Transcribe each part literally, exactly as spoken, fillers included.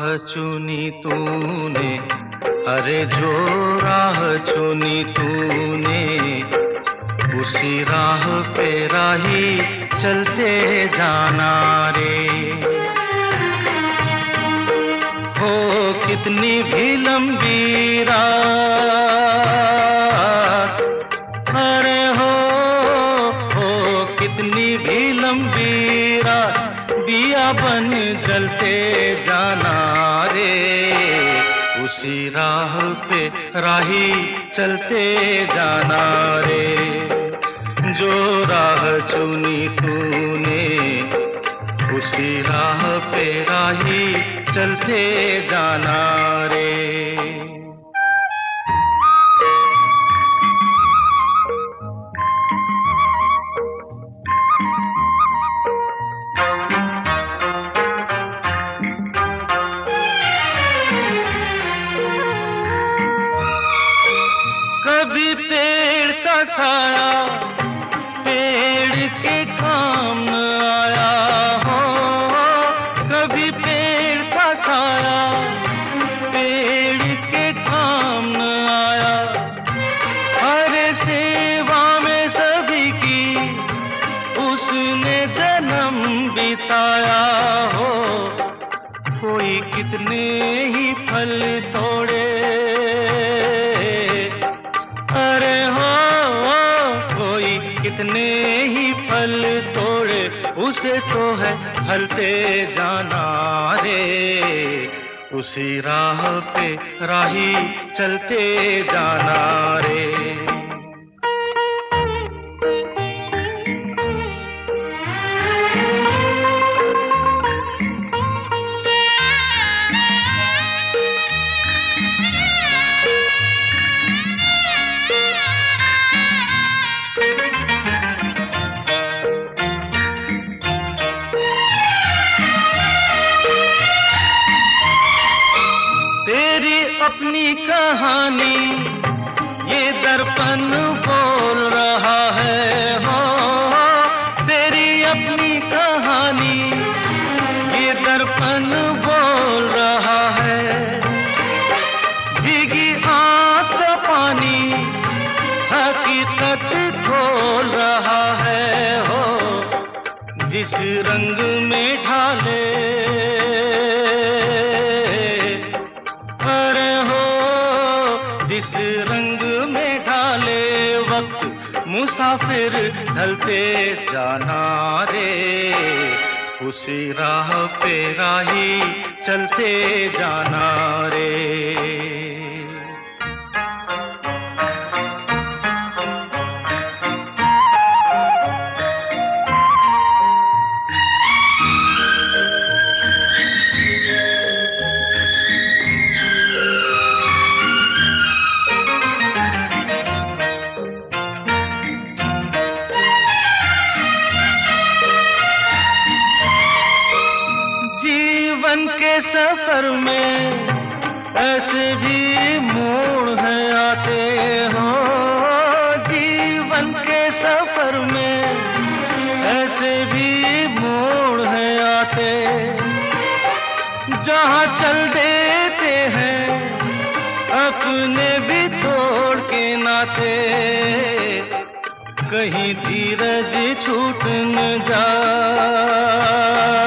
चुनी तूने, अरे जो राह चुनी तूने, उसी राह पे राही चलते जाना रे। हो कितनी भी लंबी राह, अरे हो हो कितनी भी लंबी राह, दिया बन जलते जाना रे। उसी राह पे राही चलते जाना रे। जो राह चुनी तूने, उसी राह पे राही चलते जाना रे। कभी पेड़ का साया पेड़ के काम न आया हो, कभी पेड़ का साया पेड़ के काम न आया। हर सेवा में सभी की उसने जन्म बिताया हो। कोई कितने ही फल तोड़े, अरे हो, हो कोई कितने ही फल तोड़े, उसे तो है फलते जाना रे। उसी राह पे राही चलते जाना रे। अपनी कहानी ये दर्पण बोल रहा है हो, तेरी अपनी कहानी ये दर्पण बोल रहा है। भीगी आँख का पानी हकीकत खोल रहा है हो। जिस रंग में ढाले, जिस रंग में ढाले वक्त मुसाफिर ढलते जाना रे। उसी राह पे राही चलते जाना रे। जीवन के सफर में ऐसे भी मोड़ है आते हो। जीवन के सफर में ऐसे भी मोड़ है आते, जहाँ चल देते हैं अपने भी तोड़ के नाते। कहीं धीरज छूट न जाए,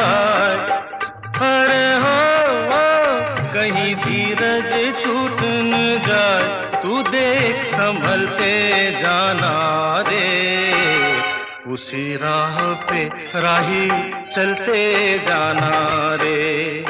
अरे हो, हो कहीं धीरज छूट न जाए, तू देख संभलते जाना रे। उसी राह पे राही चलते जाना रे।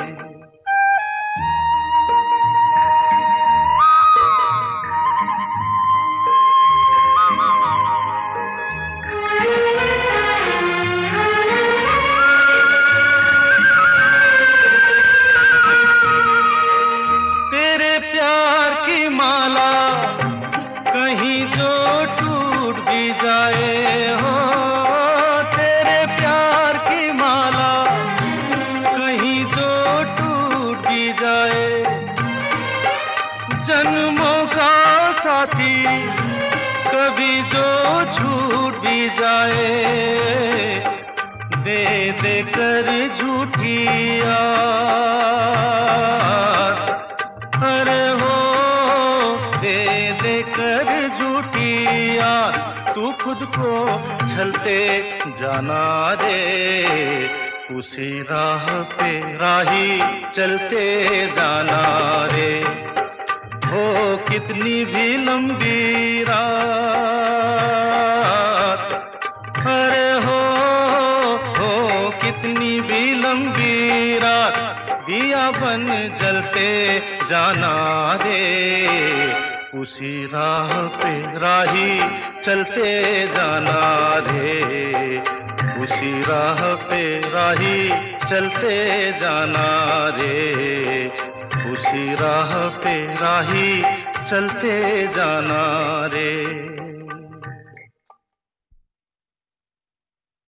प्यार की माला कहीं जो टूट भी जाए हो, तेरे प्यार की माला कहीं जो टूट भी जाए। जन्मों का साथी कभी जो छूट भी जाए, दे दे कर झूठी याद, को चलते जाना रे, उसी राह पे राही चलते जाना रे। हो कितनी भी लंबी रात, अरे हो हो कितनी भी लंबी रात, दिया बन जलते जाना रे, उसी राह पे राही चलते जाना रे, उसी राह पे राही चलते जाना रे, उसी राह पे राही चलते जाना रे।